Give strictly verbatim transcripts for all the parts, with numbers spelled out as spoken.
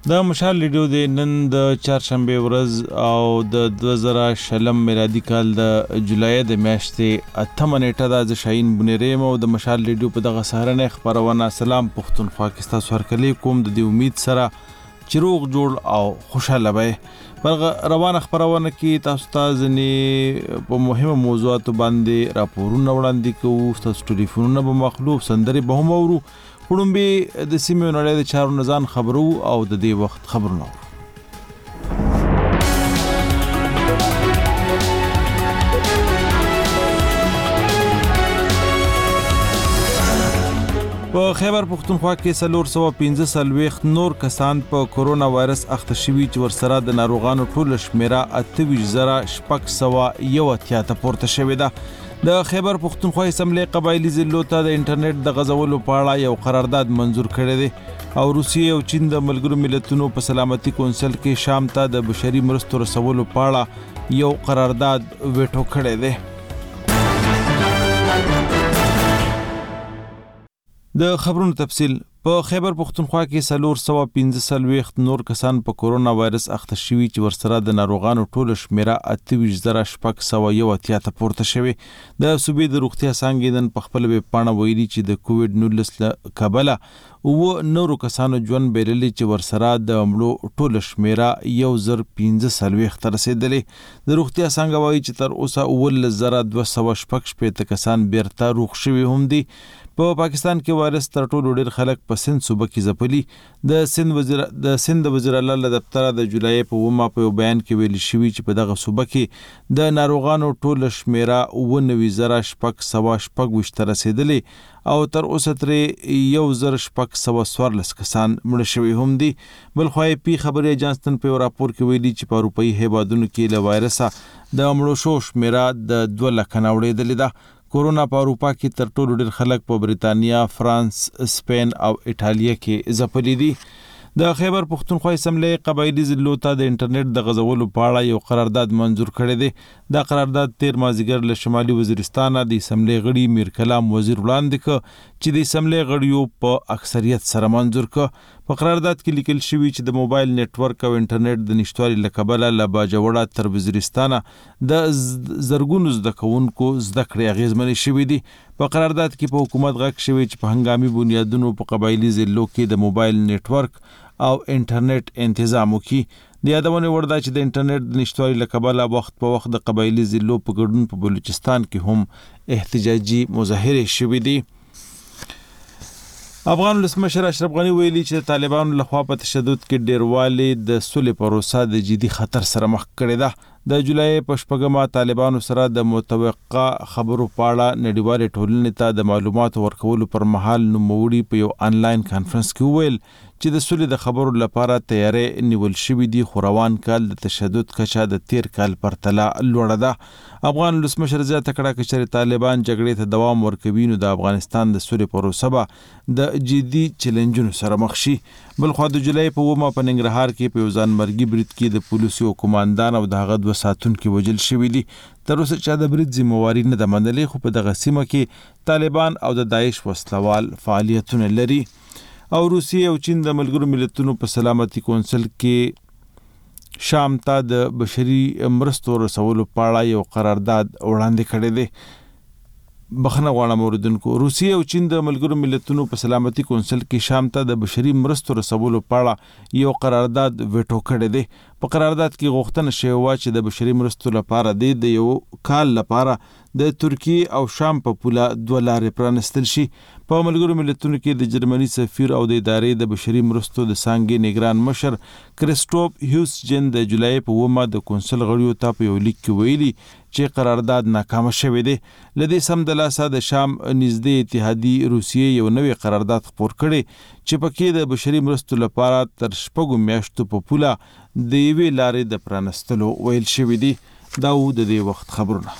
د مشال ریډیو د نن د چهارشنبه ورځ او د دوه زره شلم میلادي کال د جولای د میاشتې اتمه نیټه د ز شاهین بنيریم او د مشال ریډیو په دغه سهارنه خبرونه سلام پښتونخوا کې تاسو هرکلی کوم د دې امید سره چروغ جوړ او خوشاله وي پر روانه خبرونه کې تاسو ته ځنی په مهمه موضوعاتو باندې راپورونه وړاندې کوو تاسو ټلیفونونه به مخلوف سندري به هم اورو خړومبي د سیمې نړۍ د چارو نزان خبرو او د دې وخت خبرونه په خیبر پښتونخوا کې څلور سوه پنځه څلوېښت نور کسان په کورونا وایرس اخته شوي چې ورسره د ناروغانو ټوله شمیره اته ویشت زره شپږ سوه یو اتیا ته پورته شوې ده. د خیبر پښتونخوا اسمبلی قبایلی ضلعو ته د انټرنیټ د غځولو په اړه یو قرارداد منظور کړی دی او روسیې او چین د ملګرو ملتونو په سلامتي کونسل کې شام ته د بشري مرستو رسولو په اړه یو قرارداد ویټو کړی دی. د خبرونو تفصیل په خیبر پښتونخوا کې څلور سوه پنځه څلوېښت نور کسان په کورونا وایرس اخته شوي چې ورسره د ناروغانو ټوله شمیره اته ویشت زره شپږ سوه یو اتیا ته پورته شوې. د صوبې د روغتیا څانګې نن په خپل ویبپاڼه ویلي چې د کووډ نولس له کبله اووه نورو کسانو ژوند بایللي چې ورسره د مړو ټوله شمیره یو زر پنځه څلوېښت ته رسېدلې. د روغتیا څانګه وایي چې تر اوسه اوولس زره دوه سوه شپږ شپېته کسان بیرته روغ شوي هم دي. په پا پاکستان کې وایرس تر ټولو ډېر خلک په سند صوبه کې ځپلي. د سند وزیر د سند وزیر اعلی له دفتر د جولای په اومه په بیان کې ویل شوی چې په دغه صوبه کې د ناروغانو ټوله شمیره اووه نوي زره شپږ سوه شپږ ویشت ته رسېدلې او تر اوسه ترې یو زر شپږ سوه څوارلس کسان مړه شوي هم دي. بلخوا پی خبري اجانس نن په راپور کې ویلي چې په اروپایي هیوادونو کې له وایرسه د مړو شو شمیره د دوه لکه نه وړېدلې ده. کورونا په اروپا کې تر ټولو ډېر خلک په بریتانیا، فرانس، سپین او ایټالیا کې ځپلي دي. د خیبر پښتونخوا اسمبلی قبایلی ضلعو ته د انټرنیټ د غځولو په اړه یو قرارداد منظور کړی دی. دا قرارداد تیر مازدیګر له شمالي وزیرستان د اسمبلی غړي میر کلام وزیر وړاندې کړ چې د اسمبلی غړیو په اکثریت سره منظور کړ. په قرارداد کې لیکل شوی چې د موبایل نتورک او انټرنیټ د نشټوالي له کبله له باجوړه تر وزیرستان د زرګونو زده کوونکو زده کړې اغیزمنې شوې دي. په قرارداد کې په حکومت غږ شوی چې په هنګامي بنیادونو په قبایلی ضلعو کې د موبایل نتورک او انټرنیټ تنظیم وکړي. د یادونې وړ ده چې د انټرنیټ د نشټوالي له کبله وخت په وخت د قبایلی ضلعو په ګډون په بلوچستان کې هم احتجاجي مظاهرې شوې دي. افغان ولسمشر اشرف غنی ویلي چې طالبانو لخوا په تشدد کې ډیروالی د صلح پروسه د جدي خطر سره مخ کړې ده. د جولای په شپږمه طالبانو سره د متوقع خبرو په اړه نړیوالې ټولنې ته د معلوماتو ورکولو پر مهال نوموړي په یو انلاین کانفرنس کې وویل چې د صلح د خبرو لپاره تیارې نیول شوې دي خو روان کال د تشدد کچه د تیر کال پرتله لوړه ده. افغان ولسمشر زیاته کړه چې چېرې طالبان جګړې ته دوام ورکوي نو د افغانستان د صلح پروسه به د جدي چیلنجونو سره مخ شي. بلخوا د جولای په اومه په ننګرهار کې په یو ځانمرګي برید کې د پولیسو کمانډان او د هغه دوه ساتونکي وژل شوي دي. تر اوسه چا د برید ذمہواري نه ده منلې خو په دغه سیمه کې طالبان او د داعش وسلوال فعالیتونه لري. او روسیې او چین د ملګرو ملتونو په سلامتي کونسل کې شام ته د بشري مرستو رسولو په اړه یو قرارداد وړاندې کړی دی. بخنه غواړم اوریدونکو. روسیې او چین د ملګرو ملتونو په سلامتي کونسل کې شام ته د بشري مرستو رسولو په اړه یو قرارداد ویټو کړی دی. په قرارداد کې غوښتنه شوې وه چې د بشري مرستو لپاره د یو کال لپاره د ترکیې او شام په پوله دوه لارې پرانستل شي. په ملګرو ملتونو کې د جرمني سفیر او د ادارې د بشري مرستو د څانګې نگران مشر کریسټوف هیوسجن د جولای په اومه د کونسل غړیو ته په یو لیک کې ویلي چې قرارداد ناکامه شوی دی. له دې سمدلاسه د شام نږدې اتحادي روسیې یو نوی قرارداد خپور کړی چې پکې د بشري مرستو لپاره تر شپږو میاشتو په پوله د یوې لارې د پرانستلو ویل شوی دی. دا و د دې وخت خبرونه.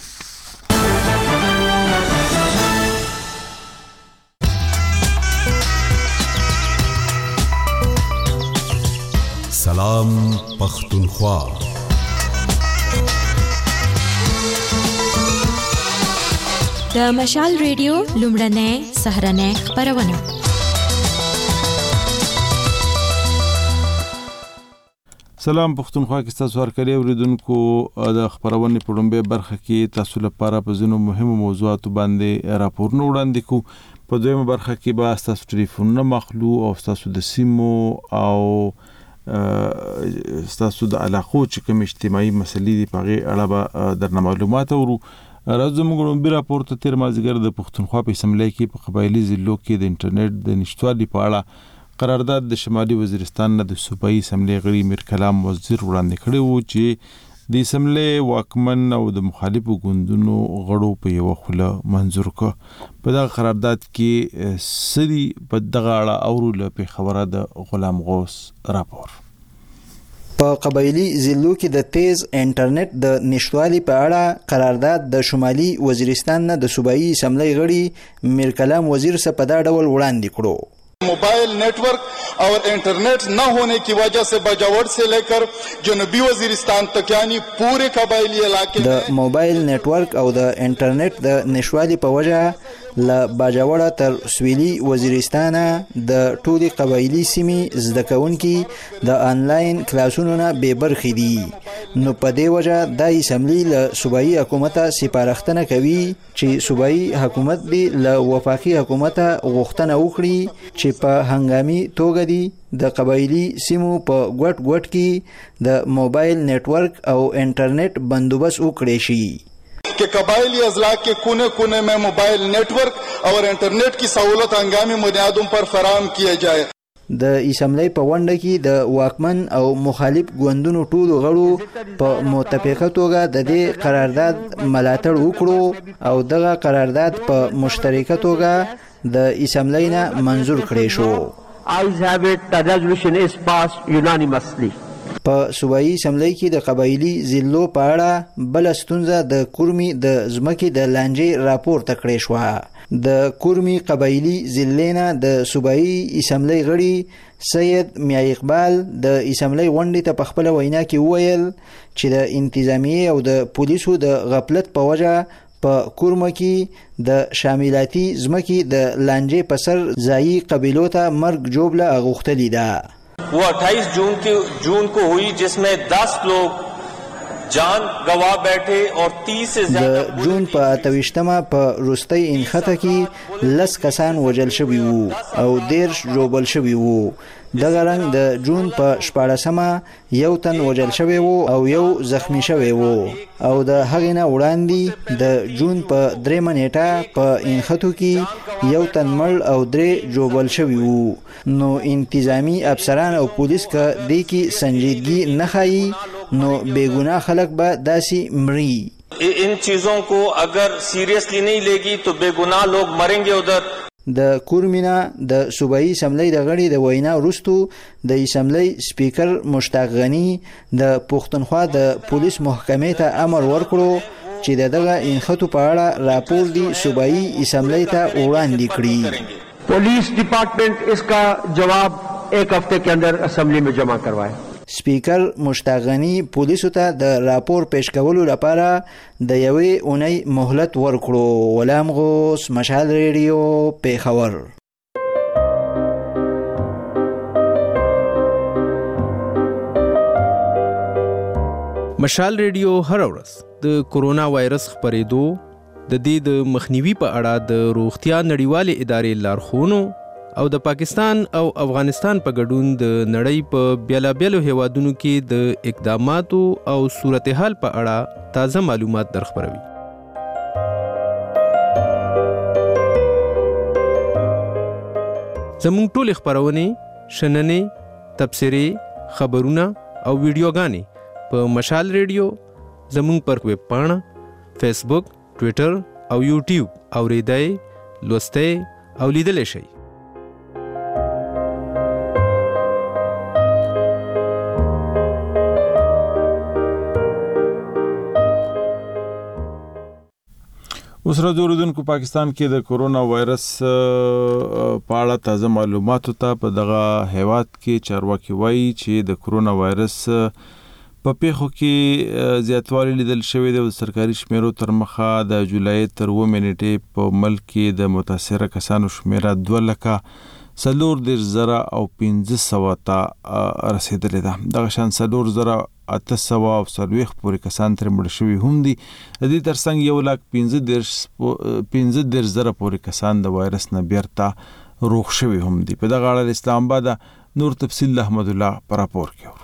سلام پښتونخوا. د مشال ریډیو لومړنۍ سهرنۍ خبرونه. سلام پښتونخوا کې تاسو ورکړی اوریدونکو د خبرونې په لومړی برخه کې تاسو لپاره په ځینو مهمو موضوعاتو باندې راپورونه وړاندې کوو. په دویمه برخه کې به تاسو ټلیفونونه مخلو او تاسو د سیمو او تاسو د علاقو چې کوم اجتماعي مسلې دي په اړه به درنه معلومات ورو. راځو موږ نن بیا راپورته تیر مازیګر د پښتونخوا په اسمبلی کې په قبایلی ضلعو کې د انټرنیټ د نشټوالي په اړه قرارداد د شمالي وزیرستان نه د صوبایي اسمبلی غړي میر کلام وزیر وړاندې کړی وو چې د اسمبلی واکمن او د مخالفو ګوندونو غړو په یو خوله منظور کړ. په دغه قرارداد کې سری په دغه اړه اورو په خبره د غلام غوث راپور. په قبایلی ضلعو کې د تیز انټرنیټ د نشټوالي په اړه قرارداد د شمالي وزیرستان نه د صوبایي اسمبلی غړي میر کلام وزیر څخه په دا ډول وړاندې کړو. Mobile network और इंटरनेट न होने की वजह से बजावट से लेकर जनूबी वजीरिस्तान तक यानी पूरे कबायली इलाके د موبایل नेटवर्क او د انټرنیټ د نشوالي په وجه ل باجوړه تر سویلي وزیرستان د ټولي قبایلی سیمې زده کوونکي د انلاین کلاسونو نه بې برخې دي. نو په دې وجه د اسمبلی له صوبایي حکومت سپارښتنه کوي چې صوبایي حکومت دی له وفاقي حکومت غوښتنه وکړي چې په هنګامي توګه دی د قبایلی سیمو په ګوټ ګوټ کې د موبایل नेटवर्क او انټرنیټ بندوبست وکړي شي कि कबायली अजला के कोने कोने में मोबाइल नेटवर्क और इंटरनेट की सहूलत हंगामी बुनियादों पर फराहम किया जाए. د اسمبلی په ونډه کې د واکمن او مخالف ګوندونو ټولو غړو په متفقه توګه د دې قرارداد ملاتړ وکړو او دغه قرارداد په مشترکه توګه د اسمبلی نه منظور کړی شو. Ayes have it, the resolution is passed unanimously. په صوبایي اسمبلی کې د قبایلی ضلعو په اړه بل ستونزه د کورمي د ځمکې د لانجې راپورته کړې شوه. د کورمي قبایلی ضلع نه د صوبایي اسمبلی غړي سید میا اقبال د اسمبلی غونډې ته په خپله وینا کې وویل چې د انتظامیې او د پولیسو د غفلت په وجه په کورمه کې د شاملاتي ځمکې د لانجې په سر ځایي قبیلو ته مرګ ژوبله اغوښتلې ده. वो अट्ठाईस जून की जून को हुई जिसमें दस लोग जान गवा बैठे और तीस से ज्यादा د جون په اتویشتمه په روستۍ انخته کې لس کسان وژل شوي وو او دیرش ژوبل شوي وو. دغه رنګ د جون په شپاړسمه یو تن وژل شوی وو او یو زخمی شوی وو او د هغې نه وړاندې د جون په درېمه نیټه په انختو کې یو تن مړ او درې ژوبل شوي وو. نو انتظامی افسران او پولیس که دې کې سنجیدګي نه ښایي نو بېګناه خلک به داسې مري. इन चीजों को अगर सीरियसली नहीं लेगी तो बेगुनाह लोग मरेंगे उधर. د کورمینا د صوبایي اسمبلی د غړي د وینا وروستو د اسمبلی سپیکر مشتاق غنی د پښتونخوا د پولیس محکمې ته امر ورکړو چې دغه انختو په اړه راپور دی صوبایي اسمبلی ته وړاندې کړي. पुलिस डिपार्टमेंट इसका जवाब एक हफ्ते के अंदर असेंबली में जमा करवाए. سپیکر مشتاق غنی پولیسو ته د راپور پیش کولو لپاره د یوې اونۍ مهلت ورکړو. غلام غوث، مشال ریډیو، پیښور. مشال ریډیو هر ورځ د کورونا وایرس خپرېدو د دې د مخنیوي په اړه د روغتیا نړیوالې ادارې لارښوونو او د پاکستان او افغانستان په ګډون د نړۍ په بیلابیلو هیوادونو کې د اقداماتو او صورتحال په اړه تازه معلومات درخبروي. زموږ ټول خبرونه، شننې، تبصرې، خبرونه او ویډیوګانې په مشال ریډیو، زموږ پر ویب پاڼه، فیسبوک، ټویټر او یوټیوب اوریدای، لوستای او لیدلی شئ. اوس راځو اوریدونکو پاکستان کې د کورونا وایرس په اړه تازه معلوماتو ته په دغه هیواد کې چارواکي وایي چې د کورونا وایرس په پیښو کې زیاتوالی لیدل شوی دی. د سرکاري شمیرو تر مخه د جولای تر اووه نیټې په ملک کې د متاثره کسانو شمیره دوه لکه سلور در زره او پنځه سوه ته رسیدلې ده. دغه شان سلور زره اته سوه او څلوېښت پورې کسان ترې مړه شوي هم دي. د دې ترڅنګ یو لاک پنځه دېرش پنځه دېرش زره پورې کسان د وایرس نه بیرته روغ شوي هم دي. په دغه اړه اسلام آباد نور تفصیل احمد الله پر راپور کې.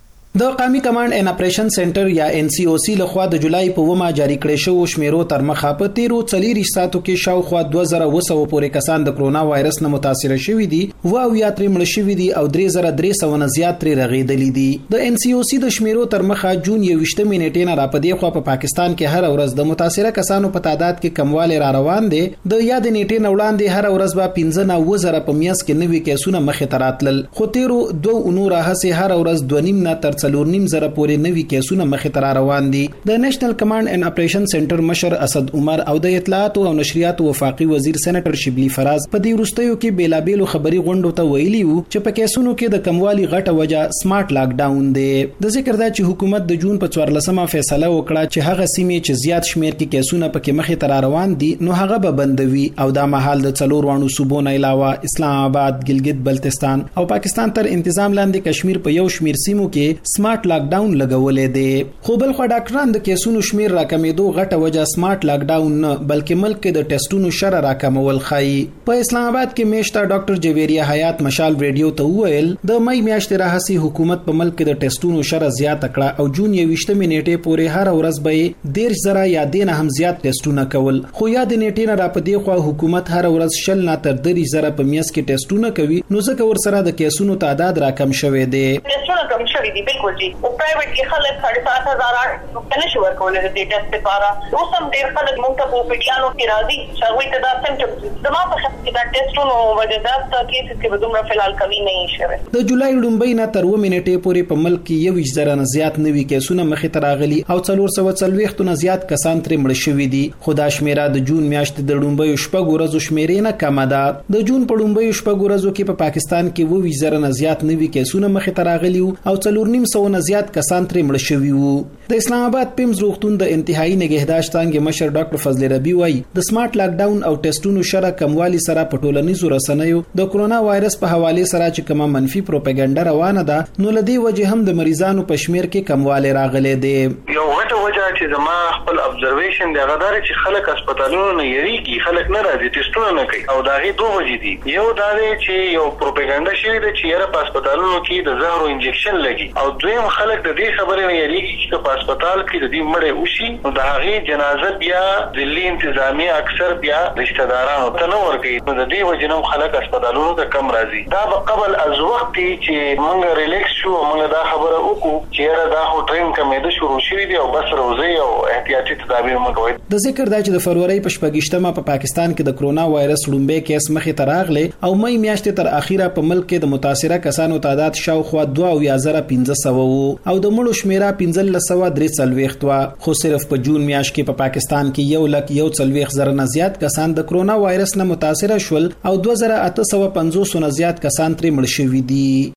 د قومي کمانډ ان اپریشن سنټر یا ان سی او سی لخوا د جولای په ومه جاری کړی شو شمیرو تر مخه په تیرو څلور ساعتو کې شاوخوا دوه زره اوه سوه پورې کسان د کرونا وایرس نه متاثر شوي دي او یا ترې مړه شوي دي او درې زره درې سوه نه زیات ترې رغېدلي دي. د ان سی او سی د شمیرو تر مخه جون یوویشتمې نیټې نه راپدې خوا په پاکستان کې هر ورځ د متاثره کسانو په تعداد کې کموالی را روان دی. د یاد نیټې نه وړاندې هر ورځ به پنځه نه اوه زره په میاشت کې نوي کیسونه مخې ته راتلل، خو تیرو دوه اونو راهیسې هر ورځ دوه نیم نه تر څلور نیم زره پورې نوي کیسونه مخې ته روان دي. د نېشنل کمانډ ان اپریشن سنټر مشر اسد عمر او د اطلاعات او نشریات وفاقي وزیر سېنیټر شبلی فراز په دې وروستیو کې بیلابېلو خبري غونډو ته ویلي وو چې په کیسونو کې د کموالي غټه وجه سمارټ لاک ډاون دی. د ذکر دا چې حکومت د جون په څوارلسمه فیصله وکړه چې هغه سیمې چې زیات شمیر کې کیسونه پکې مخې ته روان دي نو هغه به بندوي او دا مهال د څلور وانو صوبو نه علاوه اسلام آباد، ګلګت بلتستان او پاکستان تر انتظام لاندې کشمیر په یو شمیر سیمو کې سمارټ لاک ډاون لګولې دي. خو بل خو ډاکټران د کیسونو شمیر راکمېدو غټه وجه سمارټ لاک ډاون نه بلکې ملک کې د ټیسټونو شر راکمول خایي. په اسلام آباد کې میشته ډاکټر جویریه حیات مشال ریډیو ته وویل د مې میاشتې راهسي حکومت په ملک کې د ټیسټونو شر زیات کړه او جون یوویشتمې نیټې پورې هر ورځ به دېرش زره یا دینه هم زیات ټیسټونه کول. خو یا د نیټې نه راپدې خو حکومت هر ورځ شل نه تر دېرش زره په میاشت کې ټیسټونه کوي نو ځکه ورسره د کیسونو تعداد راکم شوی دی. ټیسټونه کم شوی دي بالکل جی. او پرایویټ کې خلک ساڑھے سات هزار کنه شو ورکول د ټیسټ لپاره. اوس هم ډیر خلک مونږ ته په پیډیانو کې راځي چې هغه ته دا سمټمز زما په خاطر کې دا ټیسټونو وجه دا کیسز کې به دومره فلحال کمی نه شوه. د جولای لومبۍ نه تر اووه نیټې پورې په ملک کې یو ویشت زره نه زیات نوي کیسونه مخې ته راغلي او څلور سوه څلوېښت نه زیات کسان ترې مړه شوي دي. خو دا شمیره د جون میاشتې د لومبۍ شپږ ورځو شمیرې نه کمه ده. د جون په لومبۍ شپږ ورځو کې په پاکستان کې اووه ویشت زره نه زیات نوي کیسونه مخې ته راغلي او څلور نیم سوه نه زیات کسان ترې مړه شوي وو. د اسلام آباد پیمز روغتون د انتهایی نگهداشت څنګه مشر ډاکټر فضل ربی وایي د سمارټ لاک ډاون او ټیسټونو شره کموالی سره په ټولنیزو رسنیو د کرونا وایرس په حواله سره چې کومه منفي پروپاګاندا روانه ده نو لدی وجه هم د مریضانو په شمیر کې کموالی راغلی دی. یو غټه وجه چې زما خپل ابزرویشن دی غدار چې خلک هسپتالونو نه یریږي، خلک نه راځي ټیسټونه نه کوي او دا غي دوه وجې دي. یو دا دی چې یو پروپاګاندا شوی دی چې یاره په هسپتالونو کې د زهرو انجکشن لګي او دویم خلک د دې خبرې نه یریږي چې په هسپتال کې د دې مړې وشي نو د هغې جنازه بیا ځلي انتظامیه اکثر بیا رشتہ دارانو ته نه ورکوي نو د دې وجې نه خلک هسپتالونو ته کم راځي. دا به قبل از وخت چې موږ ریلیکس شو موږ دا خبره وکړو چې یاره دا خو ټرین کمېده شروع شوي دي او بس روزئ او احتیاطي تدابیر مه کوئ. د ذکر دا چې د فروری په شپږیشتمه په پاکستان کې د کرونا وایرس لومبۍ کیس مخې ته راغلی او مې میاشتې تر اخیره په ملک کې د متاثره کسانو تعداد شاوخوا دوه اویا زره پنځه سوه وو او د مړو شمیره پنځلس سوه درې څلوېښت وه. خو صرف په جون میاشت کې په پا پاکستان کې یو لک یو څلوېښت زره نه زیات کسان د کرونا وایرس نه متاثره شول او دوه زره اته سوه پنځوس نه زیات کسان ترې مړه شوي دي.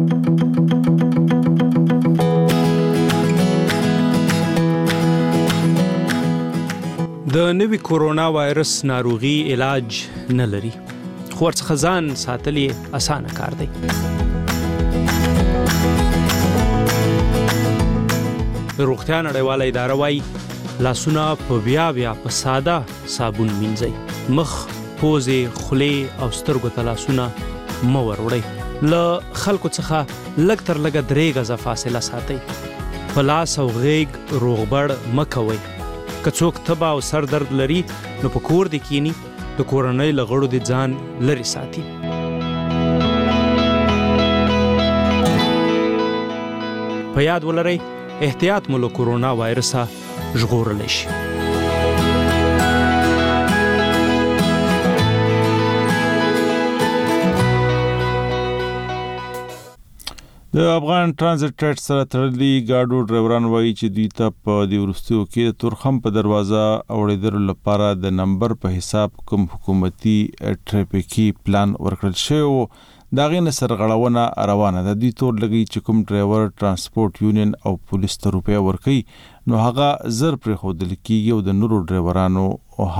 د نوي کرونا وایرس ناروغي علاج نه لري خو ورڅخه ځان ساتل یې اسانه کار دی. روغتیا نړیواله اداره وايي لاسونه په بیا بیا په ساده صابون مینځئ. مخ، پوزې، خولې او سترګو ته لاسونه مه وروړئ. له خلکو څخه لږ تر لږه درې غزه فاصله ساتئ. په لاس او غیږ روغبړ مه کوئ. که څوک تبه او سر درد لري نو په کور دې کینی د کورنۍ له غړو دې ځان لرې ساتي. په یاد ولرئ احتیاط مو له کرونا وایرسه ژغورلی شي. د افغان ټرانزیټ ټریډ سره تړلي ګاډو ډرایوران وایي چې دوی ته په دې وروستیو کې د تورخم په دروازه اوړېدلو لپاره د نمبر په حساب کوم حکومتي ټریفیکي پلان ورکړل شوی و د هغې نه سرغړونه روانه ده. دوی تور لګوي چې کوم ډرایور ټرانسپورټ یونین او پولیس ته روپۍ ورکوي نو هغه زر پرېښودل کېږي او د نورو ډرایورانو حق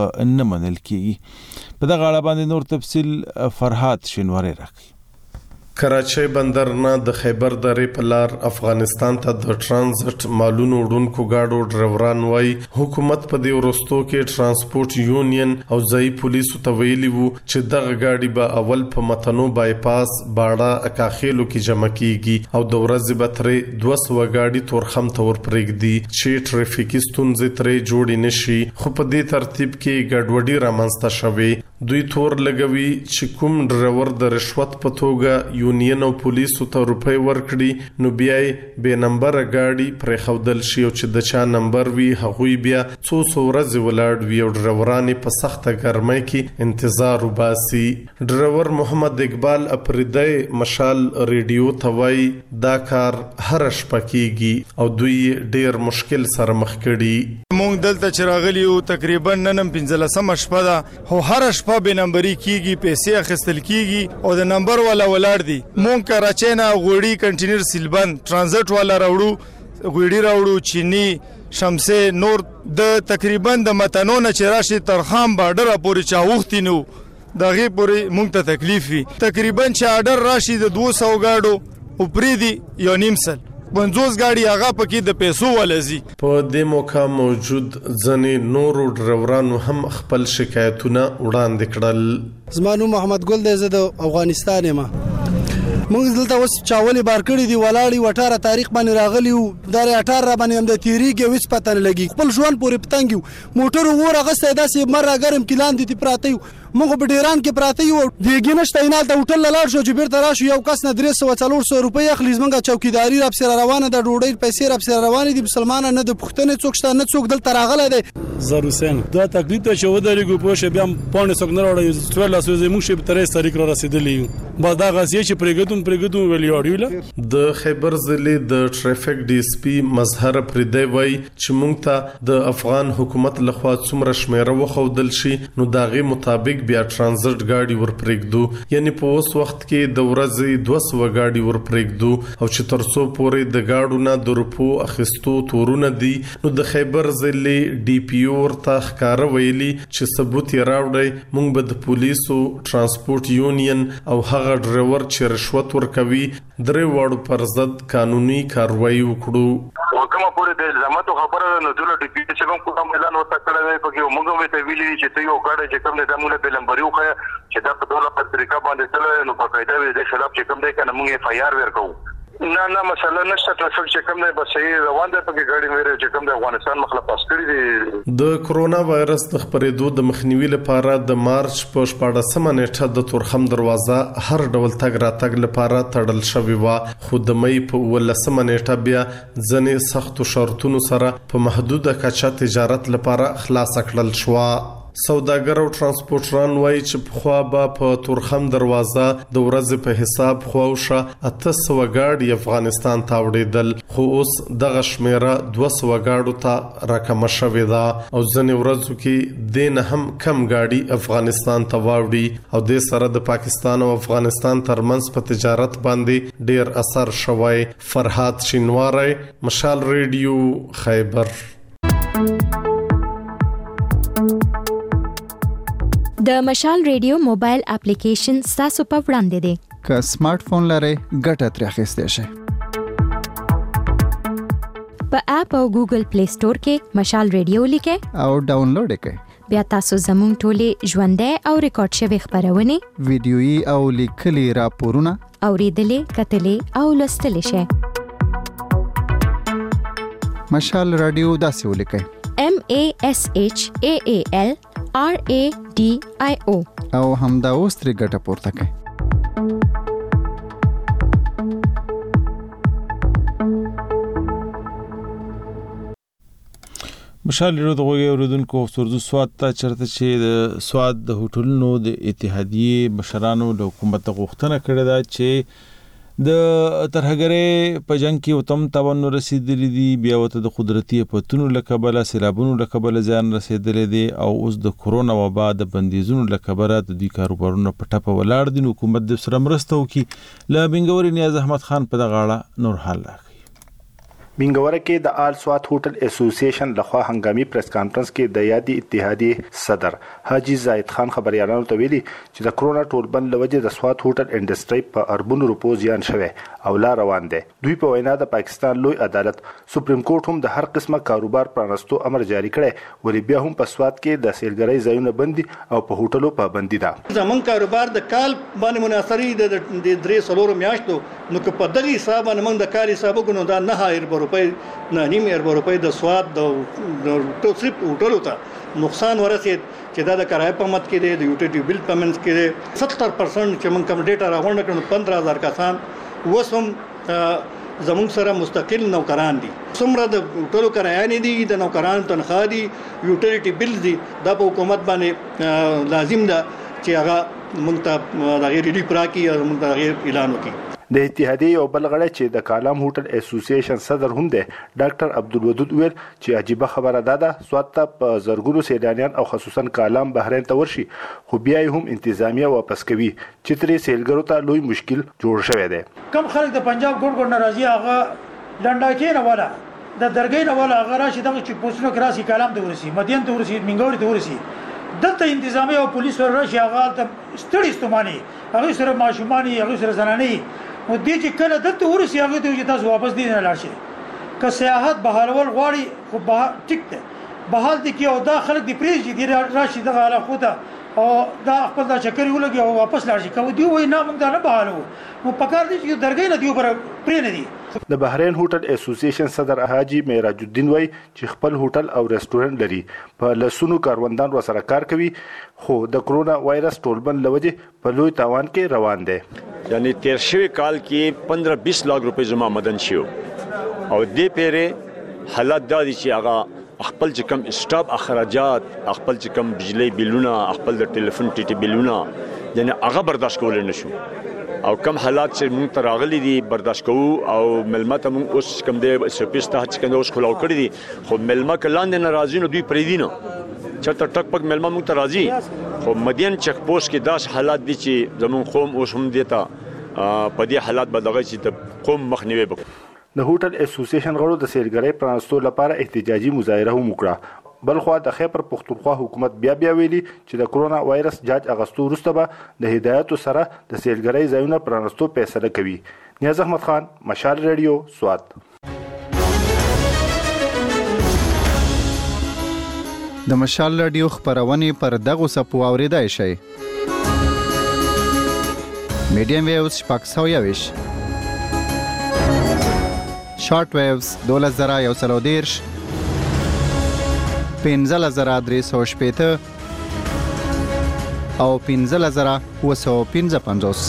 حق نه منل کیږي. په دغه اړه باندې نور تفصیل فرحات شینواری راکړي. کراچۍ بندر نه د خیبر درې په لار افغانستان ته د ترانزیت مالونو وړونکو گاډو ډرایوران وای حکومت په دې ورستو کې ترانسپورت یونین او ځای پولیسو ته ویلي وو چې دغه گاډي به اول په متنو بای پاس باړه اکاخېلو کې جمع کیږي او د ورځې به ترې دوه سوه گاډي تورخم ته ورپرېږدي چې ټریفیکي ستونزې ترې جوړې نشي. خو په دې ترتیب کې ګډوډي رامنځته شوې. دوی تور لګوي چې کوم ډرایور د رشوت په توګه یونین او پولیسو ته روپۍ ورکړي نو بیا یې بې نمبره ګاډي پرېښودل شي او چې د چا نمبر وي هغوی بیا څو څو ورځې ولاړ وي او ډرایوران یې په سخته ګرمۍ کې انتظار وباسي. ډرایور محمد اقبال اپریدی مشال ریډیو ته وایي دا کار هره شپه کیږي او دوی ډیر مشکل سره مخ کړي. مونږ دلته چې راغلي یو تقریبا نن پنځلسمه شپه ده خو هره شپه بې نمبري کیږي، پیسې اخیستل کیږي او د نمبر والا ولاړ دي. مونږ کراچۍ نه غوړي کنټینر سیلبند ترانزیت والا راوړو، غوړي راوړو، چینی، شمسه، نور د تقریبا د متنو نه چې راشي تر خام بارډر پورې چا وختي نو دغه پورې مونږ ته تکلیف وي. تقریبا چې آرډر راشي د دوه سوه گاډو او پریدي یو نیم سل پنځوس گاډي هغه پکې د پیسو ولزي. په دې موقع موجود ځنې نورو ډرایورانو هم خپل شکایتونه وړاندې کړل. زما نوم محمد ګل دی، زه د افغانستان یم. موږ دلته اوس چاولې بار کړي دي ولاړې وټاره تاریخ باندې راغلی وو دا اټار را باندې هم د تیریږي وس پته نه لګي. خپل ژوند پورې پتنګ یو موټر ور هغه داسې مر راګرم کلان دي پراته یو موږ په ډیران کې پراته یو دیګی نشته نه ته هوټل لاړ شو چې بیرته راشو یو کس نه درې سوه څلور سوه روپۍ اخلي. زمونږ چوکیداری را سره روانه د ډوډۍ پیسې را سره روانې دي. مسلمانان نه د پښتنې څوک شته نه څوک دلته راغلی دی. زر حسین دا تکلیف ته چې ودرېږو پوه شو بیا هم پاڼې څوک نه راوړی څوارلس ورځې موږ چې په تریس تاریخ را رسېدلی یو بس دا غسیې چې پرېږدو پرېږدو ویل یاړیو. د خیبر ضلع د ټریفک ډي اس پي مظهر پریدی وایي چې موږ ته د افغان حکومت لخوا څومره شمیره وښودل شي نو د هغې مطابق بیا ترانزیت ګاډي ورپرېږدو. یعنی په اوس وخت کې د ورځې دوه سوه ګاډي ورپرېږدو او چې تر څو پورې د ګاډو نه د روپو اخیستو تورونه دي نو د خیبر ضلع ډي پي او ورته ښکاره ویلي چې ثبوت یې راوړی موږ به د پولیسو ترانسپورت یونین او هغه ډرایور چې رشوت ورکوي درې واړو پر ضد قانوني کاروایی وکړو. کومه پورې د الزاماتو خبره نه دوله د پی چې کوم کوم اعلان ورته کړی دی پکې موږ هم ته ویلي چې ته یو ګاډی چې کوم د موږ په لمبري وخه چې دا په دوله په طریقه باندې تل نو په قاعده وي د خلاف چې کوم دی کنه موږ اف آی آر ورکو. نه نه مسله نشته ټرافیک چې کوم دی بس یې روان دی پکې ګاډي مېره چې کوم د افغانستان مخله پاس کړی دی. د کرونا وایرس د خپرېدو د مخنیوي لپاره د مارچ په شپاړسمه نیټه د تورخم دروازه هر ډول تګ راتګ لپاره تړل شوې وه خو د مې په اوولسمه نیټه بیا ځینې سختو شرطونو سره په محدوده کچه تجارت لپاره خلاص کړل شوه. سوداګر او ترانسپورټران وایي چې پخوا به په تورخم دروازه د ورځې په حساب خواوشه اته سوه ګاډي افغانستان ته وړېدل خو اوس دغه شمیره دوه سوه ګاډو ته راکمه شوې ده او ځینې ورځو کې دې نه هم کم ګاډي افغانستان ته واوړي او دې سره د پاکستان او افغانستان ترمنځ په تجارت باندې ډیر اثر شوی. فرحات شینواری، مشال ریډیو، خیبر. د مشال ریډیو موبایل اپلیکیشن تاسو په وړاندې دی. که سمارټ فون لرئ ګټه ترې اخیستی شئ. په اپ او ګوګل پلی سٹور کې مشال ریډیو لیکئ او ډاونلوډ یې کړئ. بیا تاسو زموږ ټولې ژوندۍ او ریکارډ شوي خبرونه ویډیويي او لیکلي راپورونه اوریدلې کتلې او لوستلې شئ. مشال رادیو داسې ولیکئ M A S H A A L R A D I O او همدا اوس ترې ګټه پورته کړئ. مشال ریډیو د غوږی اوریدونکو سرزو سواد ته چرته چې د سواد د هوټلونو د اتحادیې مشرانو له حکومت غوښتنه کړې ده چې د ترهګرۍ په جنگ کې وتم تاوان رسیدلی دی بیا وته د قدرتي پتونو لکبله سیلابونو لکبله ځان رسیدلی دی او اوس د کرونا وبا د بندیزونو لکبره د دوی کاروبارونو په ټپه ولاړ دي. حکومت د سره مرسته وکړي. له بنګوري نیاز احمد خان په دغه اړه نور حال راکړي. منګوره کې د آل سوات هوټل اسوسییشن لخوا هنګامي پریس کانفرنس کې د یادي اتحادیه صدر حاجی زاید خان خبريالانو ته ویلي چې د کرونا ټولبند لوجه د سوات هوټل انډستری په اربونو روپو زیان شوه او لا روان دي. دوی په وینا د پاکستان لوی عدالت سپریم کورټ هم د هر قسمه کاروبار پرانستو امر جاری کړي ولې بیا هم په سوات کې د سیلګرۍ ځایونه بندي او په هوټلو پابندي ده. زمون کاروبار د کال باندې مناصري د درې سلور میاشتو نو که په دغه حساب باندې موږ د کال حساب کو نو دا نه هایر روپۍ نه نیم هایر روپۍ د سواد د ټوسپ هوټلو ته نقصان ورسید چې دا د کرایه په مت کې د یوټیلیټي بل پیمنټس کې ستر پرسنټ چې موږ کوم ډیټا راغونډ کړو پندرہ هزار کسان وسوم زمون سره مستقل نوکران دي. څومره د هوټلو کرایه نه دي د نوکران تنخواه دي یوټیلیټي بل دي دا په حکومت باندې لازم ده چې هغه موږ ته د غیر ریډي پراکي او موږ ته غیر اعلان وکړي. د اتحادیه او بلغړی چې د کالام هوټل اسوسییشن صدر هم دی ډاکټر عبدالودود ویل چې عجیبه خبره ده ده سوات ته په زرګونو سیلانیان او خصوصا کالام بحرین ته ورشي خو بیا هم انتظامیه واپس کوي چې ترې سیلګرو ته لوی مشکل جوړ شوی دی. کم خلک د پنجاب ګډ ګډ ناراضي هغه لنډاکې نه ولا د درګې نه ولا هغه راشي دغه چې پوسټونو کراسي کالام ته ورسي مدین ته ورسي منګوري ته ورسي دلته انتظامیه او پولیس ورشي هغه ته ستړي ستوماني هغه سره ماشومانی هغه سره زناني او دې چې کله دلته ورسي هغه ته چې تاسو واپس دي نه لاړ شي که سیاحت بهالول غواړي خو به ټیک ده بهال دي کې او دا خلک دی پریږي دي راشي دغه علا خو ته او دا خپل دا چکر ولګي او واپس لاړ شي کوي دی وای نه موږ دا نه بهالو نو پکار دي چې درګې نه دی پر پرې نه دي. د بحرین هوټل اسوسییشن صدر حاجی معراج الدین وای چې خپل هوټل او ریسټورانټ لري په لسونو کاروندان ورسره کار کوي خو د کرونا وایرس ټولبند لوجه په لوی تاوان کې روان دي. یعنی تیر شوی کال کې پندرہ بیس لاکھ روپے جمع مدن شو او دې پیره حالات دا دي چې هغه خپل چې کم اسټاپ اخراجات خپل چې کم بجلی بلونه خپل د ټلیفون ټي ټي بلونه یعنی هغه برداشت کول نه شو او کم حالات چې موږ ته راغلي دي برداشت کوو او ملمته موږ اوس کم دی سپیسته چې کنده اوس خلاو کړی دي خو ملمه کلاندې ناراضي نو دوی پرې دي نه چرته ټک پک ملمه موږ ته راځي خو مدین چک پوسټ کې داس حالات دي چې زمون قوم اوس هم دیتا په دې حالات بدغه چې د قوم مخنیوي وکړي. د هوټل اسوسییشن غړو د سیلګرۍ پرانستو لپاره احتجاجي مظاهره هم وکړه. بلخوا د خیبر پختونخوا حکومت بیا بیا ویلي چې د کرونا وایرس جاج اغستو وروسته به د هدایتو سره د سیلګرۍ ځایونو پرانستو فیصله کوي. نیاز احمد خان مشال ریډیو سوات. د مشال ریډیو خبرونه پر دغه سپو اوریدای شي. میډیم ویوز شپږ سوه یویش شارټ ویوز دولس زره یو سل او دېرش پنځلس زره درې سوه شپېته او پنځلس زره اووه سوه پنځه پنځوس.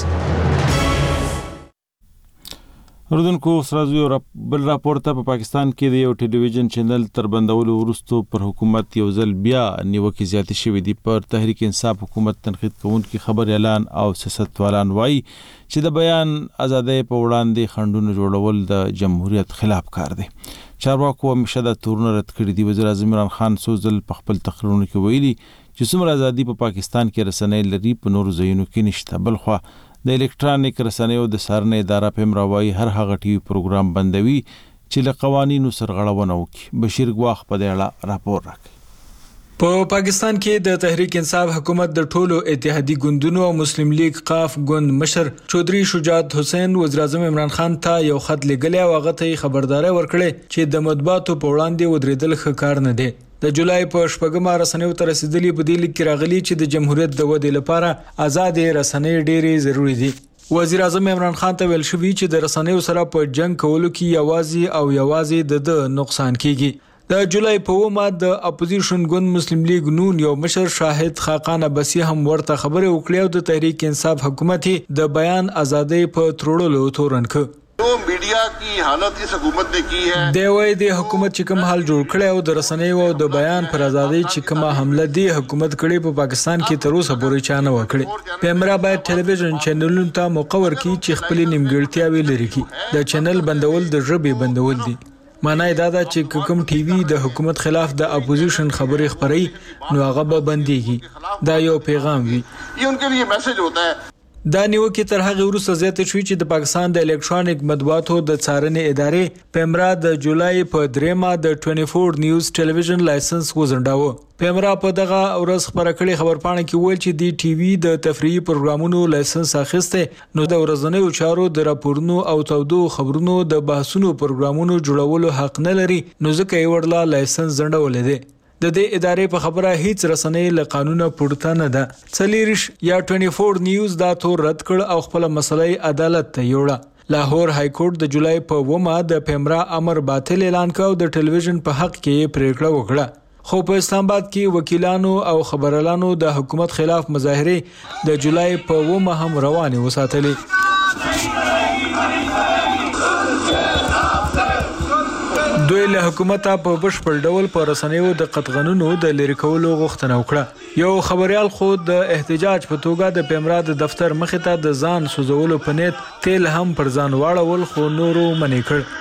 اردوونکو سره یو بل راپور ته په پاکستان کې د یو ټلویزیون چینل تر بندولو وروسته پر حکومت یو ځل بیا نیوکې زیاتې شوې دي. پر تحریک انصاف حکومت تنقید کوونکي خبر اعلان او سیاستوالان وایي چې د بیان ازادۍ په وړاندې خنډونه جوړول د جمهوریت خلاف کار دی. چارواکو همیشه دا تورونه رد کړي دي. وزیر اعظم عمران خان څو ځل په خپل تقریرونو کې ویلي چې څومره ازادي په پاکستان کې رسنۍ لري په نورو ځایونو کې نشته. بلخوا د الکترونیک رسنیو د څارنې اداره په راوایي هر هغه ټي وي پروګرام بندوي چې له قوانینو سرغړونه وکړي. بشیر ګواخ په دې اړه راپور راکړي. په پاکستان کې د تحریک انصاف حکومت د ټولو اتحادی ګوندونو او مسلم لیگ قاف ګوند مشر چودري شجاعت حسین وزیر اعظم عمران خان ته یو خط لګلی او هغه ته خبرداري ورکړي چې د مطبوعاتو په وړاندې ودرېدل ښه کار نه دی. د جولای په شپږمه رسنیو ته رسیدلی په دې لیک کې راغلي چې د جمهوریت د ودې لپاره آزاد رسنۍ ډېرې ضروری دي. وزیر اعظم عمران خان ته ویل شوی چې د رسنیو سره په جنگ کولو کې یوازې او یوازې د نقصان کیږي. د جولای په اومه د اپوزیشن ګوند مسلم لیگ نون یو مشر شاهد خاقان عباسی هم ورته خبره وکړه او د تحریک انصاف حکومت د بیان ازادۍ په تروړلو تورن ک جو میډیا کی حالت اس حکومت نے کی ہے دی وای د حکومت چې کوم حال جوړ کړي او د رسنیو او د بیان پر ازادۍ چې کومه حمله دی حکومت کړي په پاکستان کې تر اوسه پورې چا نه وکړي. پیمرا باید ټلویزیون چینلونو ته مقرر کړي چې خپل نیمګړتیاوې لري کړي. د چینل بندول د ژبې بندول دي. معنی دا ده چې کوم ټي وي د حکومت خلاف د اپوزیشن خبرې خبري نو هغه به بنديږي. دا یو پیغام وي. یہ ان کے لیے میسج ہوتا ہے. دا نیوکه تر هغه وروسته زیاته شوې چې د پاکستان د الکترونیک مطبوعاتو د څارنې ادارې پیمرا د جولای په دریمه د چوبیس نیوز ټلویزیون لایسنس وزنداوه. پیمرا په دغه ورځ خبره کړې خبرپاڼه کې ویل چې د ټي وي د تفریحي پروګرامونو لایسنس اخیسته نو د ورځنیو چارو د راپورونو او تودو خبرونو د بحثونو پروګرامونو جوړولو حق نه لري، نو ځکه یې ورلا لایسنس زندولې دی. د دې ادارې په خبره هیڅ رسنۍ له قانونه پورته نه ده. څلېرش یا چوبیس نیوز دا تور رد کړ او خپل مسلې عدالت ته یوړه. لاهور های کورټ د جولای په اوومه د پیمرا امر باطل اعلان کړ او د ټلویزیون په حق کې پریکړه وکړه. خو په اسلام آباد کې وکیلانو او خبرلانو د حکومت خلاف مظاهره د جولای په اوومه هم روانه وساتلې. دوی له حکومت په بشپړ ډول په رسنیو د قطغنونو د لری کولو غوښتنه وکړه. یو خبريال خو د احتجاج په توګه د پیمرا د دفتر مخې ته د ځان سوزولو په نیت تیل هم پر ځان واړول، خو نورو منې کړ.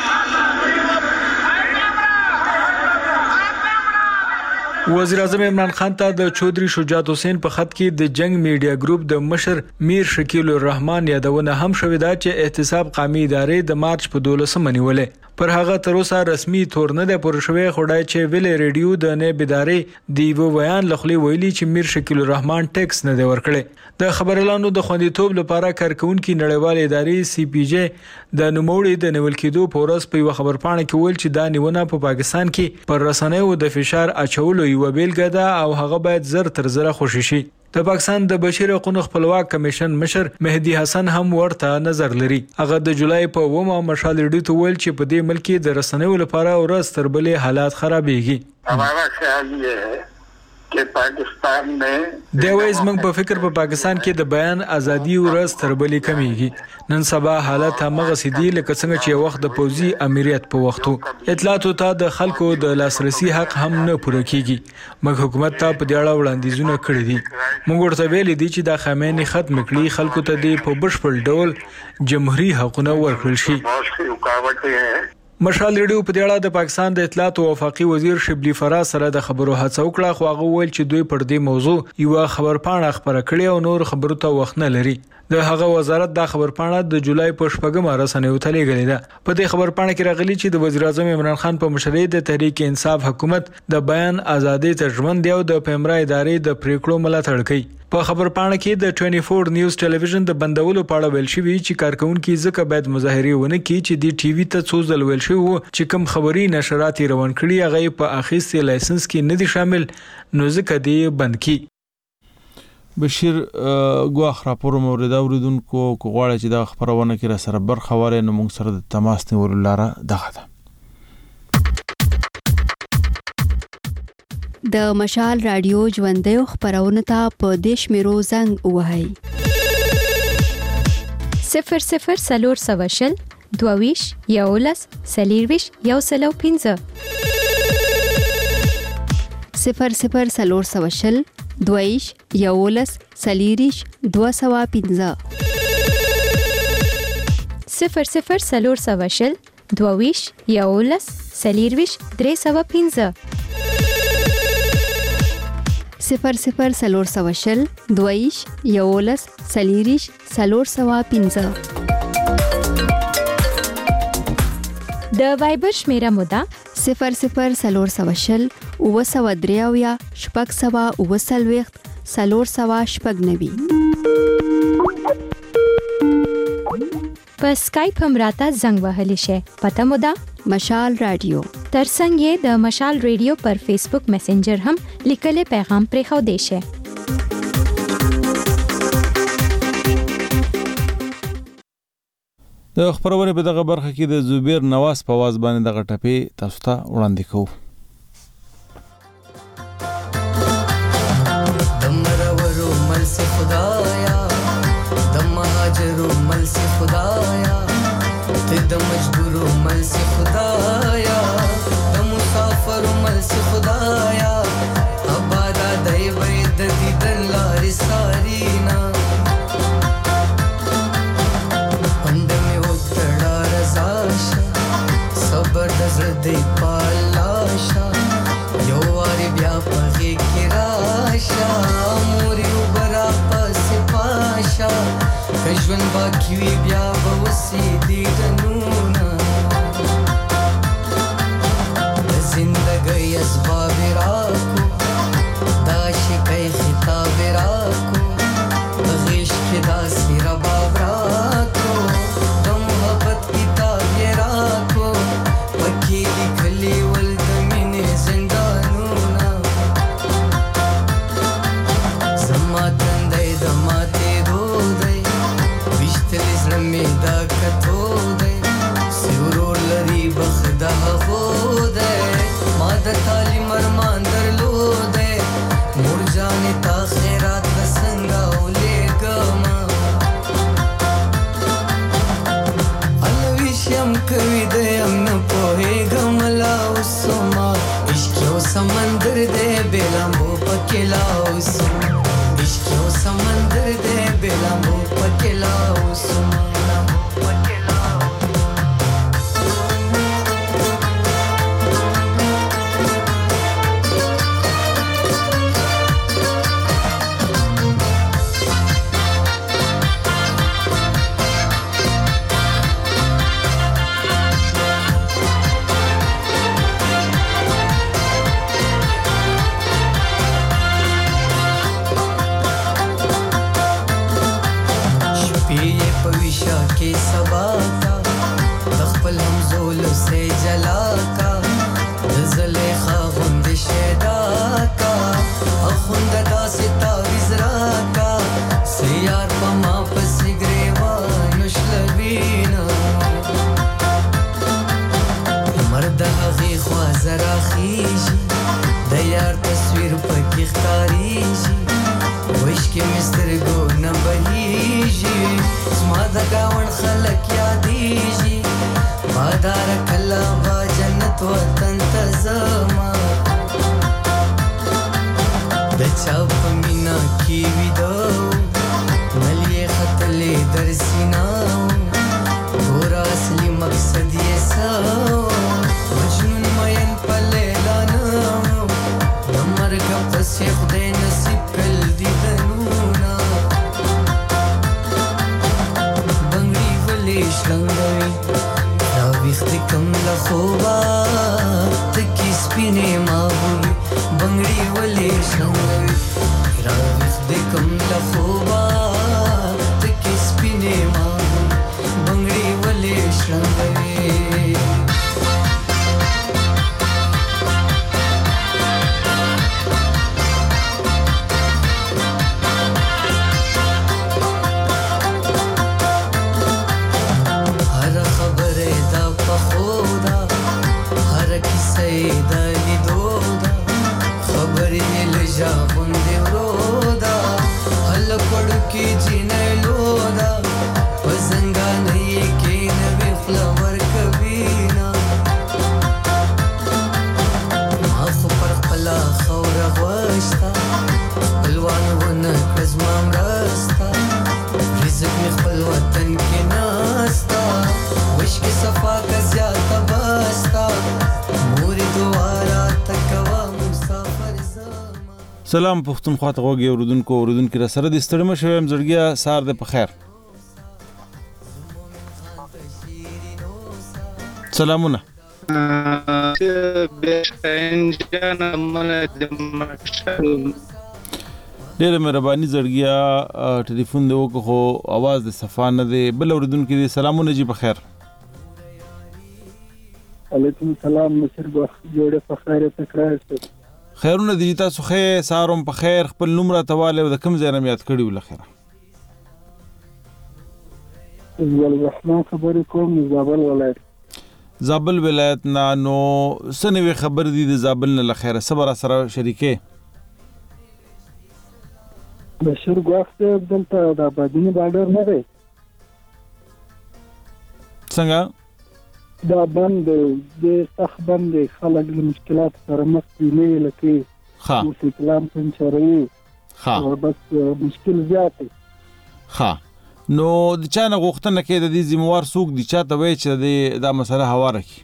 وزیر اعظم عمران خان ته د چودري شجاعت حسین په خط کې د جنگ میډیا ګروپ د مشر میر شکیل الرحمن یادونه هم شوې ده چې احتساب قومي ادارې د مارچ په دولسمه نیولې. پر هغه تر اوسه رسمي تور نه ده پر شوې خدای چې ویل ریډیو د نه بيدارې دی وو بیان لخلي ویلي چې میر شکیل الرحمن ټیکس نه دی ورکړي. د خبرلانو د خوندیتوب لپاره کارکونکو نړیوال ادارې سی پی جی د نوموړي د نیول کېدو په ورځ په خبرپاڼه کې ویل چې دا نیونه په پاکستان کې پر رسنیو د فشار اچولو یو بیلګه ده او هغه باید زر تر زره خوشی شي. د پاکستان د بشیر حقوقو خپلواک کمیشن مشر مهدی حسن هم ورته نظر لري. هغه د جولای په اومه مشال ریډیو ته ویل چې په دې ملک کې د رسنیو لپاره ورځ تر بلې حالات خرابېږي. हमारा ख्याल ये है कि पाकिस्तान में د وایز موږ په فکر په پاکستان کې د بیان ازادي ورځ تر بلې کمیږي. نن سبا حالت همغه سدي لکه څنګه چې وخت د پوزي امریت په وختو اطلاعاتو ته د خلکو د لاسرسي حق هم نه پوره کیږي. موږ حکومت ته په دې اړه وړاندیزونه کړی دي. موږ ورته ویلي دي چې د خامنه‌ای ختم کړي خلکو ته د په بشپړ ډول جمهوریت حقونه ورکړل شي. مشال ریډیو په دې اړه د پاکستان د اطلاعات او وفاقي وزیر شبلی فراز سره د خبرو هڅه وکړه، خو هغه ویل چې دوی پر دې موضوع یو خبرپاڼه خبره کړې او نور خبرو ته وخت نه لري. د هغه وزارت د خبرپاڼه د جولای په شپږمه رسنیو ته لېږلې ده. په دې خبرپاڼه کې راغلي چې د وزیر اعظم عمران خان په مشرۍ د تحریک انصاف حکومت د بیان ازادي ترجمن دی او د پیمرا ادارې د پریکړو ملاتړ کوي. په خبرپاڼه کې د چوبیس نیوز ټلویزیون د بندولو په اړه ویل شوی چې کارکونکو ځکه باید مظاهره ونه کړي چې د ټي وي ته څو ځل ویل شوی چې کوم خبري نشرات روان کړي هغه په اخیستي لایسنس کې نه دي شامل، نو ځکه دی بند کړي. بشیر غواخ راپور مورید اوریدونکو کو غواړي چې دا خبرونه کې را سره برخه وره نو موږ سره د تماس نیولو لاره دغه ده. د مشال رادیو ژوندۍ خبرونه ته په دیش میرو زنګ وهاي صفر صفر سلور سواشل دوویش یولس سلیرویش یو سلو پینزه صفر صفر سلور سواشل دوویش یولس سلیریش دو سوا پینزه صفر صفر سلور سواشل دوویش یولس سلیرویش درې سوا پینزه صفر صفر سلور سواشل دویش یولس سلیریش سلور سوا پینزه. د وایبر شمیره مودا صفر صفر سلور سواشل او سوا دریاویا شپږ سوا او سلويخت سلور سوا شپږ نوي. په سکایپ هم راته زنګ وهلی شي. پته مودا مشال رادیو. ترڅنګ یې د مشال رادیو پر فیسبوک میسنجر هم لیکل پیغام پرې خو دی شي. د خبرونه په دغه برخه کې د زوبیر نواز په आवाज باندې دغه ټپې تاسو ته وړاندې کوو. دمرورو مل سے خدایا دم مهاجرو مل سے خدایا ته د مجبورو مل سے خدایا د مسافرو مل سے خدایا ابادا دای وې د دیدن لارې سارینا پند می وکړه رضاشا صبر د زړه پالاشا یو واری بیا پغې کې راشا موري وبرا پس پاشا اسباب راکو دا شکای خطاب راکو بغیش کې دا سیرا باب راکو د محبت کتاب یې راکو پکې لیکلي ول د مینې زندانونه زما تندی د ماتې دو دی ویشتلی زړه مې دا کتو دی سیورور لري بخت د هغو دی ما د تعلیم ارمان درلودی مور جانې تا خیرات به څنګه ولیږمه الویش یم کوي دی یم نه پوهېږم لا اوسما عشق یو سمندر دی بې لامبو پکې لا اوسما عشق یو سمندر دی بې لامبو پکې لا اوسما के सबा का तखपल हमजोल से जला का ज़लेखा गुंद शेदा का अखुंद दा सिता विजरा का सियार पमा पसिग्रेवा नुशलबीना मर्द हगी ख्वाजरा खीजी दयार तस्वीर पक इख्तारीजी وش کې مستر ګو نه بهیږي زما د ګاون خلک یادیږي بادار کله با جنت وطن ته زما د چا په مینا کې ویدو نلې خطلې در سینا ګور اصلي مقصد یې سو مجنون مین په لیلا نه د مرګ پسې خدای نصیب کړ دیدنونا بنگړي ولې شلنګوي دا وخت کم له خوبا تکي سپینې ماوي بنگړي ولې شلنګوي دا وخت کم له خوبا تکي سپینې ماوي بنگړي ولې شلنګوي سلام پښتونخوا ته غوږی اوردونکو اوردونکو را سره د ستړي مشوم زړګیا سار ده په خیر سلامونه ډیره مهرباني زړګیا ټلیفون دی وکړو خو आवाज د صفا نه دی بل اوردونکو دي سلامونه جی په خیر علیکم السلام مصر جوړه په خیر تکرار خیرونه دي تاسو خیر ساروم په خیر خپل نوم را تواله د کوم ځای نه یاد کړی ول خیر زول الرحمن خبرې کوم زابل ولایت زابل ولایت نه نو سنوي خبر دي د زابل نه لخيره صبر سره شریکه بشیر غوښته دلته د آبادینی بارډر نه دی څنګه دا بند د سخت بند خلک له مشکلات سره مخ دي نه لکه ها مشکلات پنځري ها بس مشکل زیات ها نو د چا نه غوښتنه کې د دې ذمہوار څوک دي چا ته وایي چې دا مسله هواره کی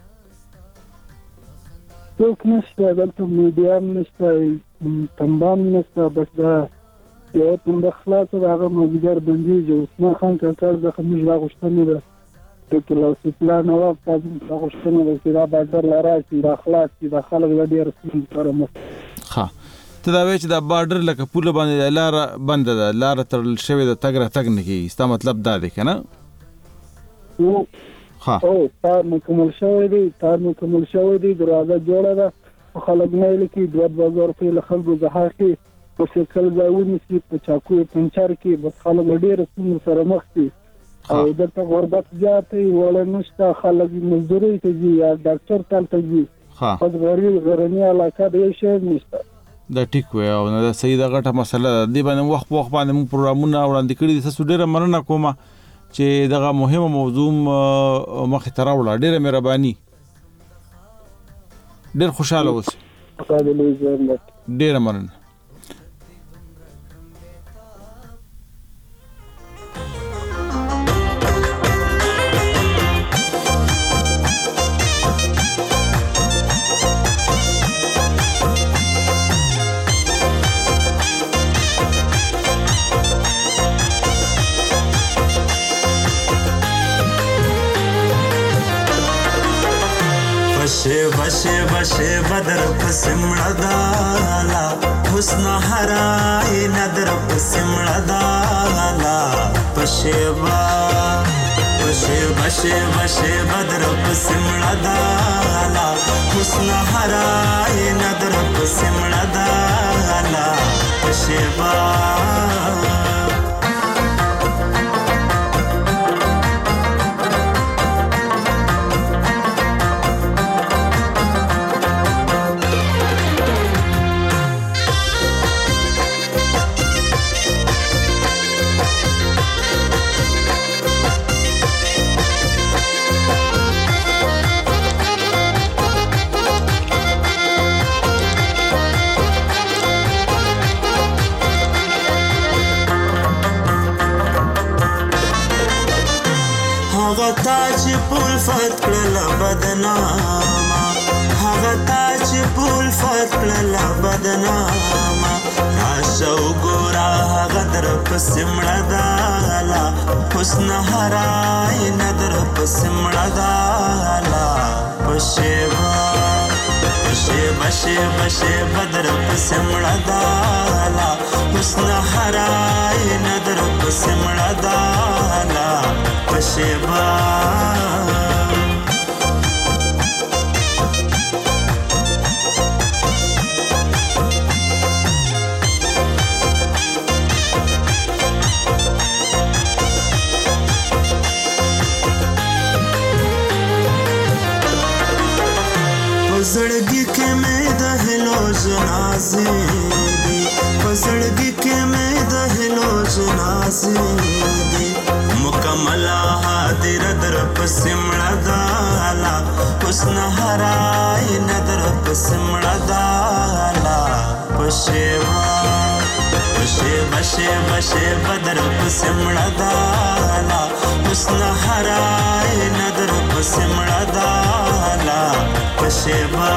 څوک نشته دلته میډیا نشته تمام نشته بس دا یو تم د خلاص هغه مګر بندي جو اسما خان کاکړ د خمس لا غوښتنه ده کې له پلان او تاسو غوښتنه ده چې دا بازار لاره چې د اخلاص چې د خلک د ډیر سم سره مخ ها ته دا وایي چې دا بارډر لکه پوله باندې لار بند ده لار تړل شوې ده تګ را تګ نه کیږي ستا مطلب دا دی کنه ها او تار مکمل شوی دی تار مکمل شوی دی دروازه جوړه ده خلک نه لکه دوه بازار په خلکو زه کې په شکل ځایونه چې په چاکو پنچر کې بس خلک ډیر سم سره مخ دي او دلته غربت زیاتې وړ نشته خلک مزدوري کوي یا ډاکټر تل کوي ها په غریب غرنی علاقه دی شي نشته دا ټیک وي او دا صحیح دا غټه مسله دی باندې وخت وخت باندې موږ پروګرامونه وړاندې کړي دي تاسو ډیره مننه کوم چې دغه مهمه موضوع مخ ته راوړه ډیره مهرباني ډیر خوشاله اوسئ ډیره مننه بشه بشه بشه بدر پسمړه دالا حسن هرای ندر پسمړه دالا بشه با بشه بشه بشه بدر پسمړه دالا حسن هرای ندر پسمړه دالا بشه با چې پول فت کړل بدنامه هغه تا چې پول فت کړل بدنامه راشه وګوره هغه در پسې مړه دالا حسن هرای نه در پسې مړه دالا پشیبا پشیبا شیبا شیبا در پسې مړه دالا حسن هرای نه در پسې مړه دالا پشیبا پزړګي کې مې د هلو جنازې دي پزړګي کې مې د هلو جنازې دي مکمل حاضر در پسې مړه دالا حسن هرای ندر پسې مړه دالا پشیوا پشیوا شیوا شیوا در پسې مړه دالا حسن هرای ندر پسې مړه دالا پشیوا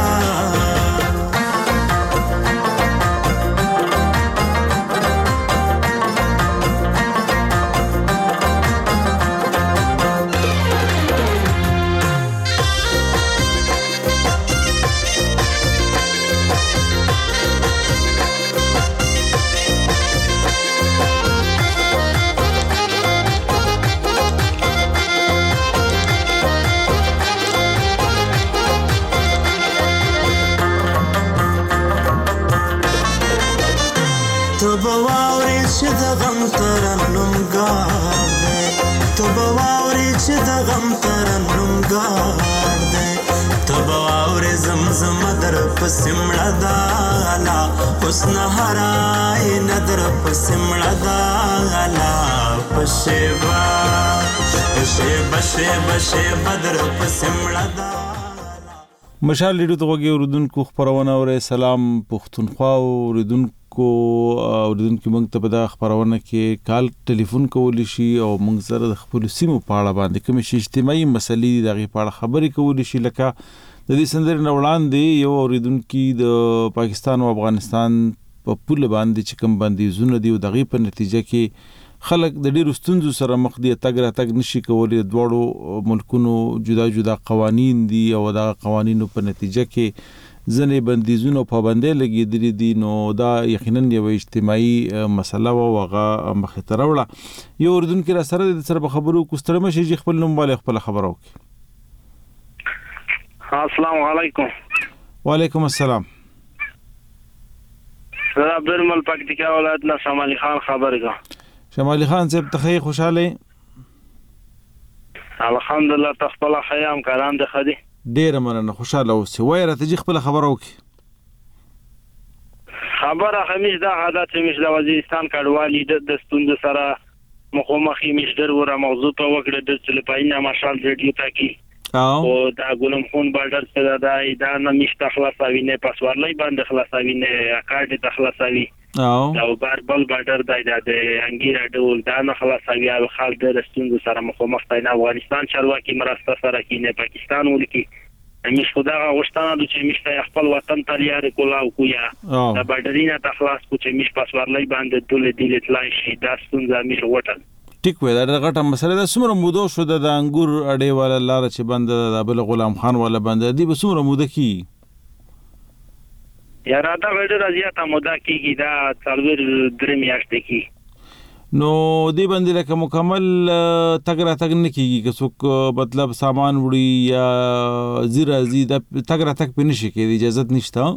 تبواوري چې د غم ترنم ګار دی تبواوري چې د غم ترنم ګار دی تبواوري زمزم در پسې مړه دالا حسن هرای ندر پسې مړه دالا پشیبا پشیبا شیبا شیبا در پسې مړه دالا مشال لیډو ته وګي اوردونکو خبرونه اورې سلام پښتونخوا اوردونکو کو اوردونکو موږ ته په دا خبرونه کې کال ټلیفون کولی شي او موږ سره د خپل سیمو په اړه باندې کوم شي اجتماعي مسلې دغه په اړه خبرې کولی شي لکه د دې سندرې نه وړاندې یو اوردونکو د پاکستان او افغانستان په پوله باندې چې کوم باندې زونه دی او دغه په نتیجه کې خلک د ډیرو ستونزو سره مخ دي، تګ راتګ نشي کولی. دواړو ملکونو جدا جدا قوانین دي او دا قوانینو په نتیجه کې ځنې بندیزونه او پابندۍ لګېدلې دي، نو دا یقینا یوه اجتماعي مسله وه او هغه مخې ته راوړه. یو اردونکي را سره د سره به خبرو وکړو. ستړی مه شئ چې خپل نوم والے خپله خبره وکړي. السلام علیکم. وعلیکم السلام. زه عبدالمل پکتیکا ولایت نه شمالی خان خبرې کوم. شمالی خان صاحب ته ښه خوشحاله؟ الحمدلله. ته خپله ښه یم، کاران دې ښه دي؟ ډېره مننه، خوشحاله اوسئ. وایه راته جي خپله خبره وکړي. خبره همیش دا ده چې موږ د وزیرستان کډوالي د ستونزو سره مخامخ یې موږ ډېر وره موضوع ته وکړه د فلپاین مشال ریډیو ته کې او دا ګلم خون بارډر څخه دا دا نه مشته خلاصوي نه پاسورلای باندې خلاصوي نه اکاډ ته خلاصوي او بار بل بارډر دای د انګیر ډول دا نه خلاصوي او خلک د ستونزو سره مخامخ دي. نه افغانستان چارواکي مرسته سره کې نه پاکستان ولکي مش خدا غوښتنه د چې مشته خپل وطن ته لري کولاو کویا دا بارډرینه ته خلاص کو چې مش پاسورلای باندې ټول دې لټلای شي دا ستونزه مش وټل. ټیک وای، دا غټه مسله ده. څومره موده شو د انګور اډې والا لار چې بند د بل غلام خان والا بند دی؟ به څومره موده کی یاره دا غړي راځي ته موده کیږي دا څلور درې میاشتې کی. نو دی باندې لکه مکمل تګ راتګ نه کیږي که څوک مطلب سامان وړي یا زیرا زی د تګ راتګ په نشي کې اجازه نشته؟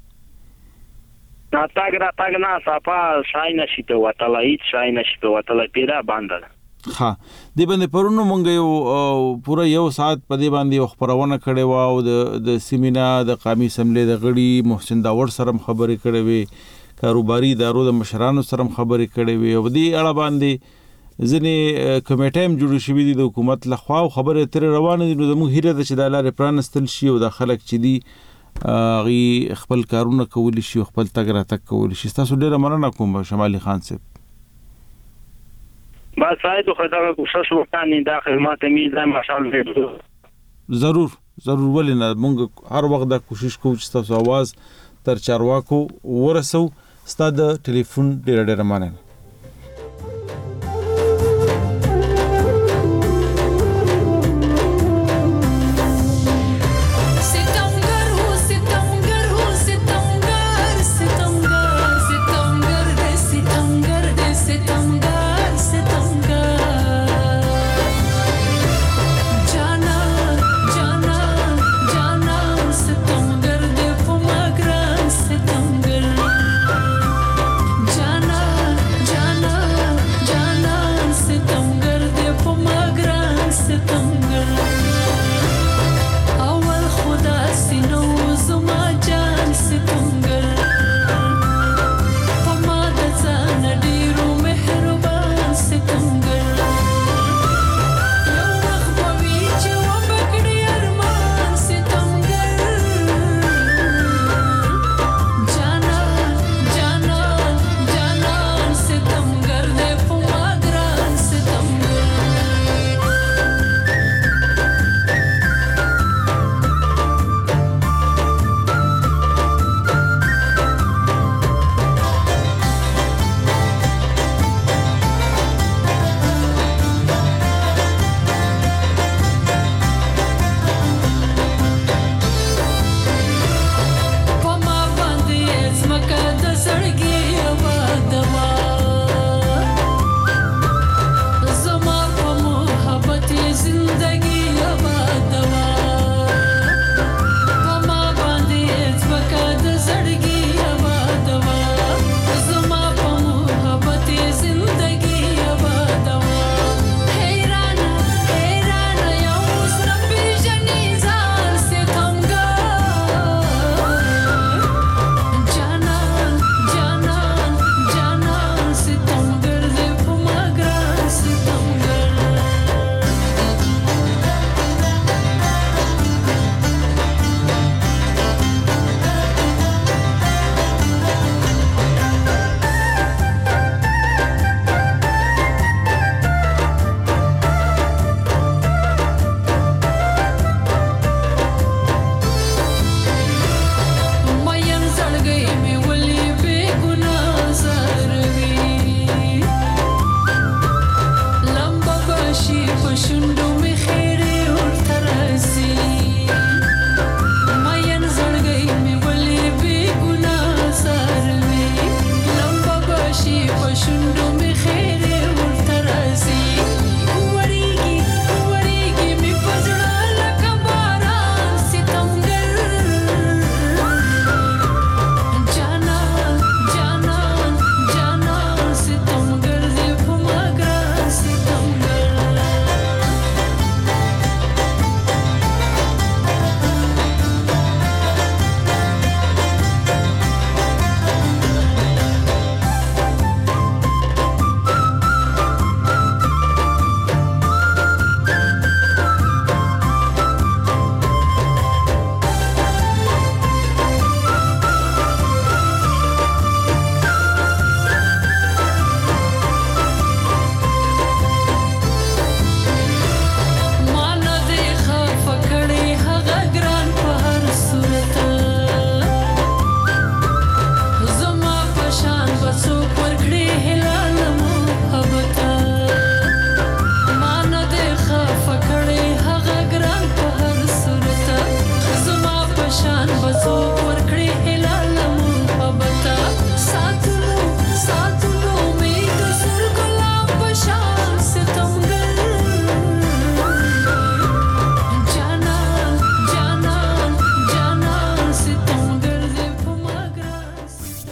نا تاګ را تاګ نه صفه شای نشي په وتله، هیڅ شای نشي په وتله، پیرا باندې. ها دی باندې پرونو مونږ یو پوره یو ساعت په دی باندې یو خبرونه کړې وه او د د سیمینا د قومي اسمبلی د غړي محسن داور سره هم خبرې کړې وې، کاروباري ادارو د مشرانو سره هم خبرې کړې وې او دې اړه باندې ځینې کمیټې هم جوړې شوي دي د حکومت لخوا او خبرې ترې روانې دي. نو زموږ هیله ده چې دا لارې پرانستل شي او دا خلک چې دي هغه خپل کارونه کولی شي، خپل تګ راتګ کولی شي. تاسو ډیره مننه کوم شمالی خان صاحب. بس ساید خو دا کوشش وکړئ دا خدمات میزه ماشاء الله. ضرور ضرور ولنه موږ هر وخت دا کوشش کوو چې تاسو आवाज تر چارواکو ورسو. ستاسو ټلیفون ډیره ډیره مننه. Jana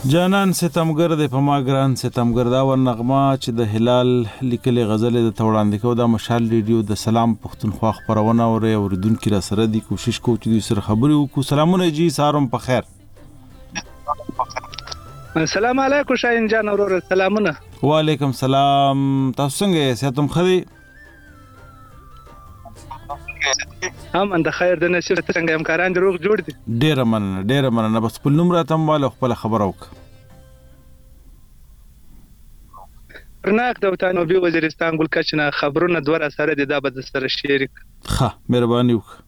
جانان ستمګر د پما ګران ستمګر دا ور نغمه چې د هلال لیکلي غزل د توړاندې کو د مشال ریډیو د سلام پښتونخوا خبرونه او اوریدونکو را سره دی کوشش کوو چې دوی سره خبرې وکړو. سلامونه جی سارم په خیر. السلام علیکم شاهین جان اورور سلامونه. وعلیکم سلام. تاسو څنګه یې ساتم خدي؟ هم اند خیر د نشر څنګه همکاران دروغ جوړ دي. ډیر مننه ډیر مننه. بس په نوم راتم والا خپل خبر وک. پرناک د وطنوبي وزیرستان ګل کچنه خبرونه دوه سره د دابه سره شریک. ښه مهرباني وک.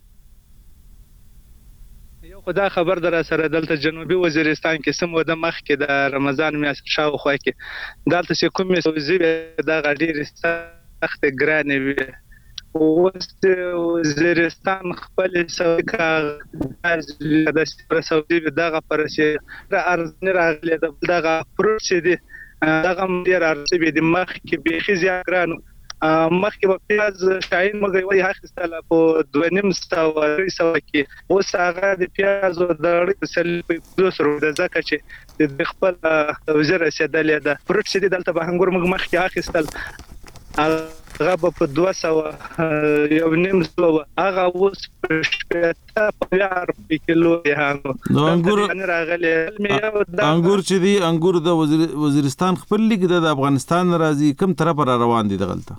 یو خدا خبر در سره دلته جنوبي وزیرستان کې سم وده مخ کې د رمضان میاشت شاوخوا کې دلته چې کومې سوزي د غډیر سخت ګرانې وي. اوس وزیرستان خپل سوکا د سعودي دغه پرسه را ارزنه راغلی دغه پروسه دي دغه ډیر ارزبي د مخ کې به خزيګرانو مخ کې په پیاز شاین مګي وای هاخستله په دوه نیم سو سو کې اوس هغه د پیاز او د سل په سر د زکه چې د خپل وزیر رسیدلې ده پروسه دي دلته به هنګور مخ کې هاخستل هغه په دوه سو یو نیم سو هغه اوس په شپږ پیار په کیلو دی هغه نو انګور انګور چې دی انګور د وزیرستان خپل لیک د افغانستان راځي کوم طرف را روان دي دغلطه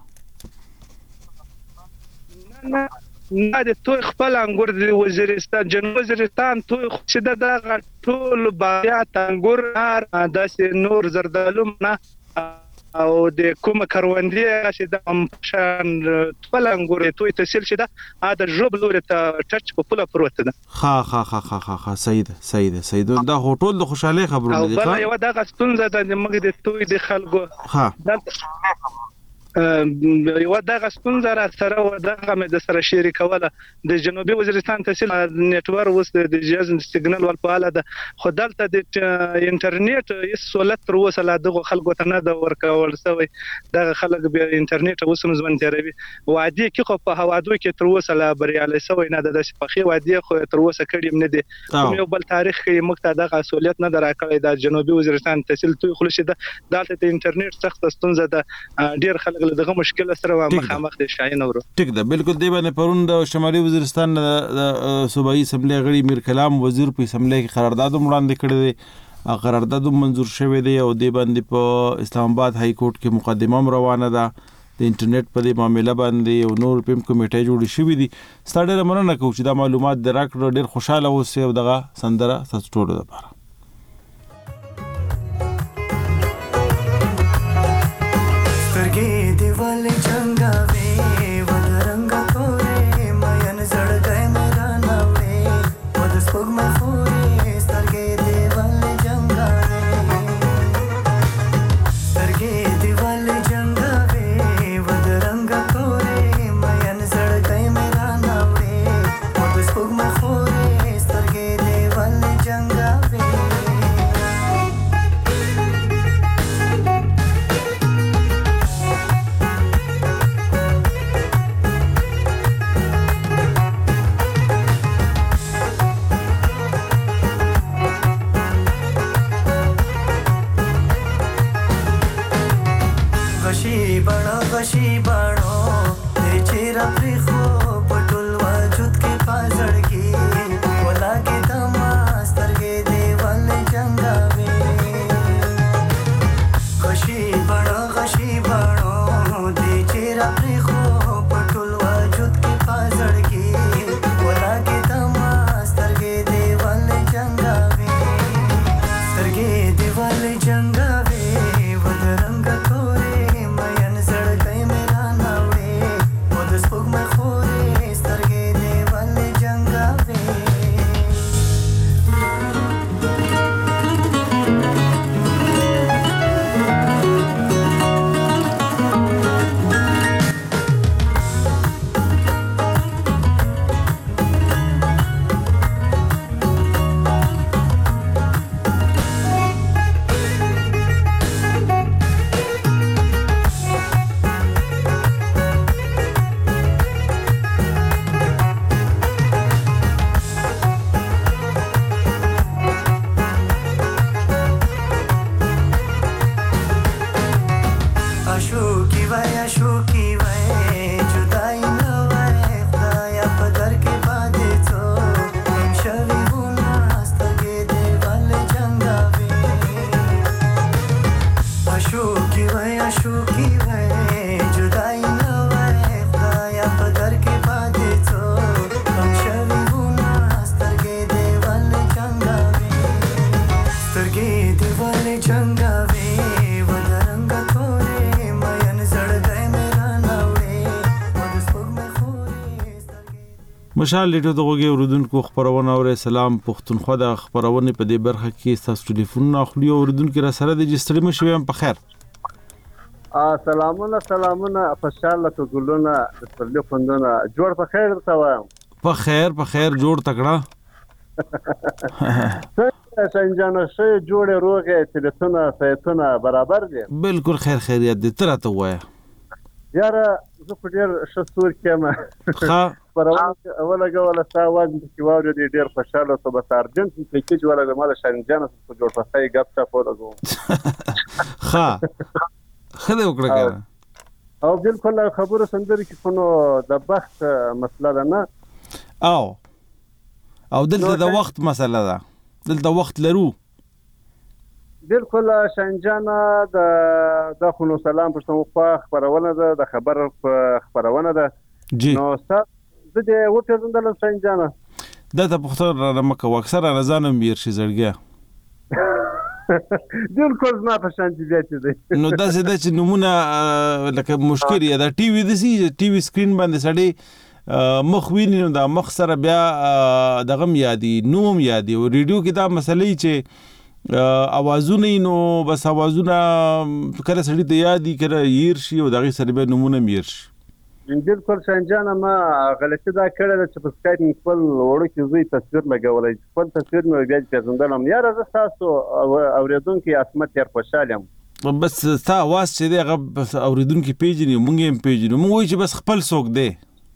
نه نه د تو خپل انګور د وزیرستان جنوب وزیرستان تو چې د ټول باغات انګور داسې نور زردالو نه او د کومه کاروندې چې د امشان خپل انګور توي تحصیل شي دا د جوب لوري ته ټچ په پوله پروت ده. ها ها ها ها ها صحیح ده صحیح ده صحیح ده دا هوټل د خوشاله خبرونه دي. او بل یو دغه ستونزه د موږ د توي د خلکو ها یو دغه ستونزه را سره و دغه مې د سره شریکوله د جنوبي وزیرستان تحصیل نتورک اوس د جهاز سیګنال ول په اله ده خو دلته د انټرنیټ هیڅ سہولت تر اوسه لا دغه خلکو ته نه د ورکول شوی. دغه خلک به انټرنیټ اوس هم ځوان تیروي وادي کې خو په هوادو کې تر اوسه لا بریالي شوی نه د شپخي وادي خو تر اوسه کړي نه دي. کوم یو بل تاریخ کې مخته دغه سہولت نه دراکړی د جنوبي وزیرستان تحصیل توي خلشي ده دلته د انټرنیټ سخت ستونزه ده ډیر خلک دغه مشکل سره مخامخ دي. شاین اورو ټیک ده بالکل دی باندې پرون د شمالي وزیرستان د صوبایي اسمبلی غړي میر کلام وزیر په اسمبلی کې قرارداد وړاندې کړی دی. قرارداد منظور شوی دی او دی باندې په اسلام آباد های کورټ کې مقدمه روانه ده د انټرنیټ په دې معاملې باندې او نور پم کمیټه جوړ شوې دي. ستاره مننه کوم چې دا معلومات دراکړه ډیر خوشاله اوسئ او دغه سندره تاسو ټول لپاره دیوال چنگاوے ودرنگا کورے مین زڑ گئے میرا ناوے ود سپوگ میں خورے سرگے دیوال چنگاوے سرگے دیوال چنگاوے ودرنگا کورے مین زڑ گئے میرا ناوے ود سپوگ میں خورے سرگے دیوال چنگاوے غشی بڑا غشی بڑو دے چیرا پریخو پټول وجود کې پازړګي ولا کې دما سترګې دیوال جنگاوي غشی بڑا غشی بڑو دے چیرا پریخو پټول وجود کې پازړګي ولا کې دما سترګې دیوال جنگاوي سترګې دیوال جنگاوي ودرنګ مشال لیټو دغه اوردونکو خبرونه اور سلام پښتونخوا د خبرونه په دې برخه کې تاسو ټلیفون اخلي اوردونکو را سره د جستری مشوي په خیر. سلامونه سلامونه خوشاله تو ګلونه د سپرلی خوندونه جوړ په خیر ته وایم. په خیر په خیر جوړ تکړه. څنګه جانو شي جوړه روغه تلتونه سيتونه برابر دي. بالکل خیر خیریت دي تر ته وایا. یاره زه په ډیر شستور کېم. ښه پرونه اوله غوله تا واز چې واورې دې ډیر خوشاله تو به سارجنټ کې چې ولا د مال شرنجان په جوړ پخای غپ تا په لګو. ښه خله وکړه کنه او بالکل خبره سندري کې په نو د بخت مسله ده نه او او دلته د وخت مسله ده دلته وخت لرو بالکل شنجانه د د خلو سلام پښتونخوا خبرونه ده د خبر خبرونه ده جی نو ست د دې وټه زندل شنجانه دا ته پښتون را مکه اکثر رضانم بیر شي زړګیا بالکل ما په شان دي دي نو دا زه د چې نمونه لکه مشکل یا د ټي وي د سي ټي وي سکرین باندې سړی مخ ویني نو دا مخ سره بیا دغه یادي نوم یادي او ریډیو کې دا مسلې چې اوازونه نو بس اوازونه کله سړی ته یادي کړه ير شي او دغه سره به نمونه میر شي. بالکل شنجانه ما غلطي دا کړل چې په سکایپ خپل وړو کې زوی تصویر لګولای خپل تصویر مې بیا پیژندلم یاره زه تاسو اوریدونکو اسمت تر خوشالم بس تا واس چې دغه اوریدونکو پیژنې مونږ هم پیژنو مونږ وایي چې بس خپل څوک دی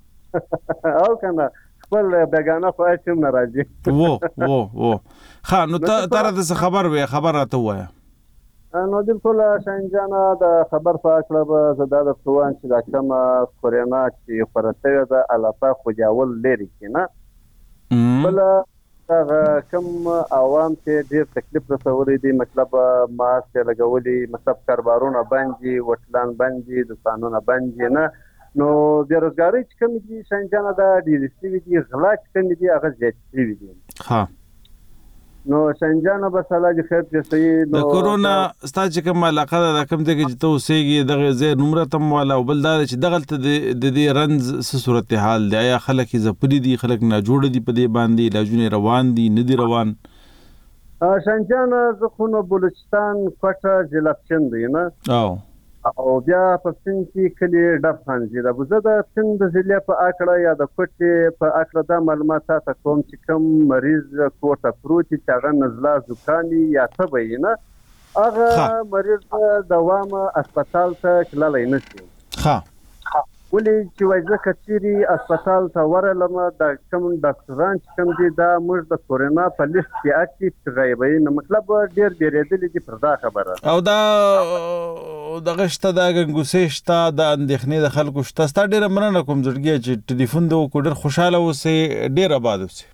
او کنه خپل بیگانه خو هیڅ نه راځي وو وو وو ښه نو ته تر د خبر وې خبر راته وایه نو بالکل شنجانه د خبر په اړه به زه دا د توان چې دا کوم کورونا چې خورته ده علاقه خوجاول لري کنه بل هغه کوم عوام چې ډیر تکلیف رسولي دي مطلب ماسک لګولي مطلب کاروبارونه باندې وټلان باندې دکانونه باندې نه نو بیروزګاری چې کوم دي شنجانه دا ډیر ستوي دي غلا کوم دي هغه زیات دي ها نو شنجانه به سلام خیر دې صحیح نو د کورونا ستاسو کوم علاقه ده کوم ته چې ته اوسېږي دغه زه نمبر تم والا او بل دا چې دغلت د دې رنز څه صورتحال دی یا خلک زپري دي خلک نه جوړ دي په دې باندې علاجونه روان دي نه دي روان شنجانه زخونه بلوچستان کوټه جلافچن دی نه او او بیا په سین کې کلی ډب خانجي د بوزه د سین د ضلع په اکړه یا د کوټې په اکړه د معلومات تاسو کوم چې کوم مریض کوټه پروت چې هغه نزله زکامي یا تبه نه هغه مریض دوام هسپتال ته تللی نه شي ها ولې چې وایي کچيري هسپتال ته ورلم د کوم ډاکټران چې کوم دي دا موږ د کورونا په لیست کې اکټیو غیبي نو مطلب ډیر ډیرېدل دي پر دا خبره او دا د غشته د غنګوسې شته د اندېخنې د خلکو شته ست ډیر مننه کوم زړګي چې ټلیفون د کو ډیر خوشاله اوسې ډیر آباد اوسې